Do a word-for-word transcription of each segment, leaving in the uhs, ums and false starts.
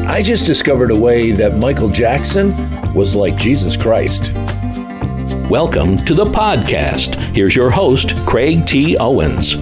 I just discovered a way that Michael Jackson was like Jesus Christ. Welcome to the podcast. Here's your host, Craig T. Owens.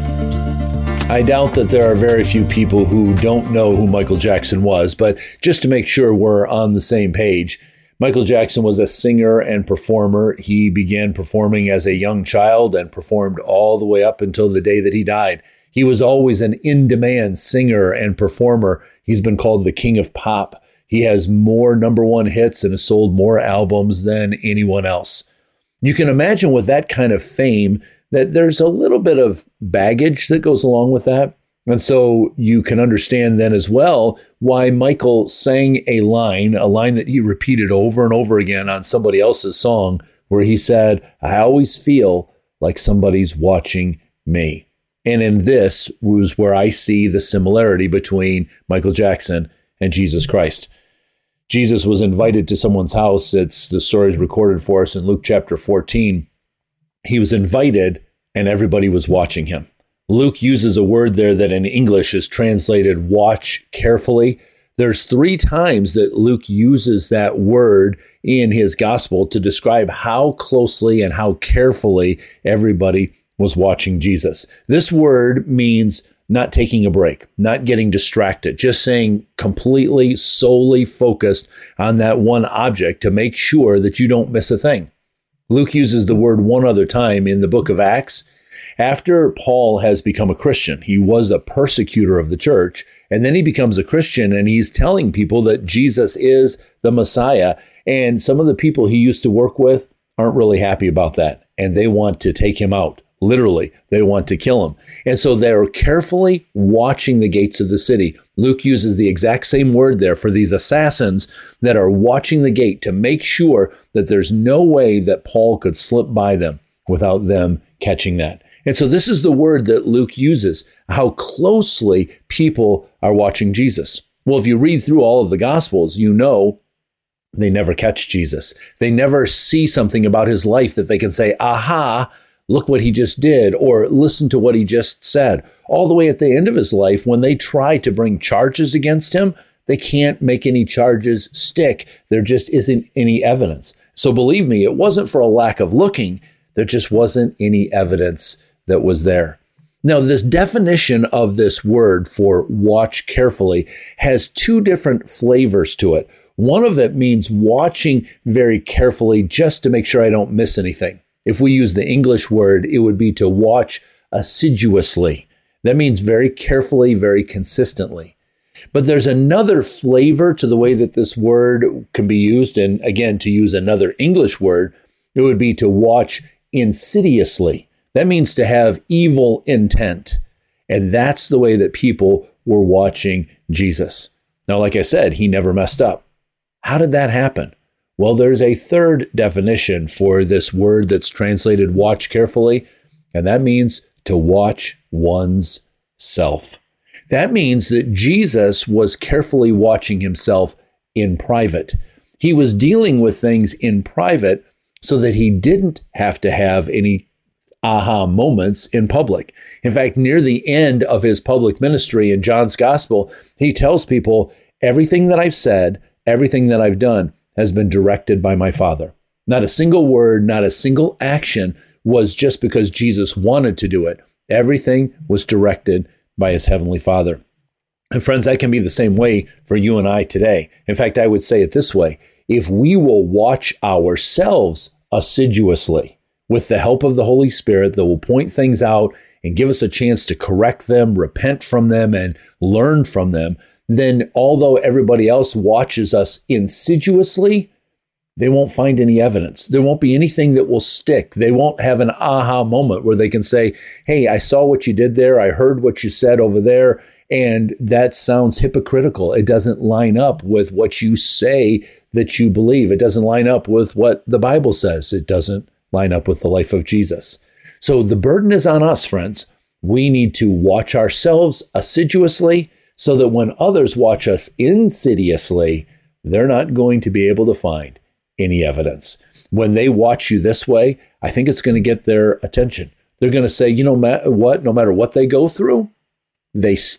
I doubt that there are very few people who don't know who Michael Jackson was, but just to make sure we're on the same page, Michael Jackson was a singer and performer. He began performing as a young child and performed all the way up until the day that he died. He was always an in-demand singer and performer. He's been called the king of pop. He has more number one hits and has sold more albums than anyone else. You can imagine with that kind of fame that there's a little bit of baggage that goes along with that. And so you can understand then as well why Michael sang a line, a line that he repeated over and over again on somebody else's song, where he said, "I always feel like somebody's watching me." And in this was where I see the similarity between Michael Jackson and Jesus Christ. Jesus was invited to someone's house. It's the story is recorded for us in Luke chapter fourteen. He was invited and everybody was watching him. Luke uses a word there that in English is translated watch carefully. There's three times that Luke uses that word in his gospel to describe how closely and how carefully everybody was watching Jesus. This word means not taking a break, not getting distracted, just saying completely, solely focused on that one object to make sure that you don't miss a thing. Luke uses the word one other time in the book of Acts. After Paul has become a Christian, he was a persecutor of the church, and then he becomes a Christian and he's telling people that Jesus is the Messiah. And some of the people he used to work with aren't really happy about that, and they want to take him out. Literally, they want to kill him. And so they're carefully watching the gates of the city. Luke uses the exact same word there for these assassins that are watching the gate to make sure that there's no way that Paul could slip by them without them catching that. And so this is the word that Luke uses, how closely people are watching Jesus. Well, if you read through all of the Gospels, you know they never catch Jesus. They never see something about his life that they can say, aha, look what he just did, or listen to what he just said. All the way at the end of his life, when they try to bring charges against him, they can't make any charges stick. There just isn't any evidence. So believe me, it wasn't for a lack of looking. There just wasn't any evidence that was there. Now, this definition of this word for watch carefully has two different flavors to it. One of it means watching very carefully just to make sure I don't miss anything. If we use the English word, it would be to watch assiduously. That means very carefully, very consistently. But there's another flavor to the way that this word can be used. And again, to use another English word, it would be to watch insidiously. That means to have evil intent. And that's the way that people were watching Jesus. Now, like I said, he never messed up. How did that happen? Well, there's a third definition for this word that's translated watch carefully, and that means to watch one's self. That means that Jesus was carefully watching himself in private. He was dealing with things in private so that he didn't have to have any aha moments in public. In fact, near the end of his public ministry in John's gospel, he tells people, everything that I've said, everything that I've done, has been directed by my Father. Not a single word, not a single action was just because Jesus wanted to do it. Everything was directed by his Heavenly Father. And friends, that can be the same way for you and I today. In fact, I would say it this way. If we will watch ourselves assiduously with the help of the Holy Spirit that will point things out and give us a chance to correct them, repent from them, and learn from them, then although everybody else watches us insidiously, they won't find any evidence. There won't be anything that will stick. They won't have an aha moment where they can say, hey, I saw what you did there. I heard what you said over there. And that sounds hypocritical. It doesn't line up with what you say that you believe. It doesn't line up with what the Bible says. It doesn't line up with the life of Jesus. So the burden is on us, friends. We need to watch ourselves assiduously so that when others watch us insidiously, they're not going to be able to find any evidence. When they watch you this way, I think it's going to get their attention. They're going to say, you know what, no matter what they go through, they stick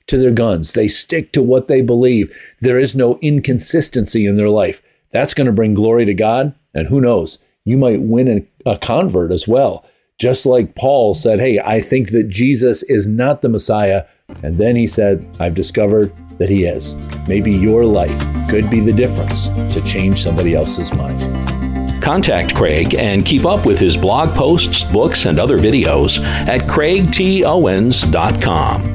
to their guns. They stick to what they believe. There is no inconsistency in their life. That's going to bring glory to God. And who knows, you might win a, a convert as well. Just like Paul said, hey, I think that Jesus is not the Messiah. And then he said, I've discovered that he is. Maybe your life could be the difference to change somebody else's mind. Contact Craig and keep up with his blog posts, books, and other videos at craig t owens dot com.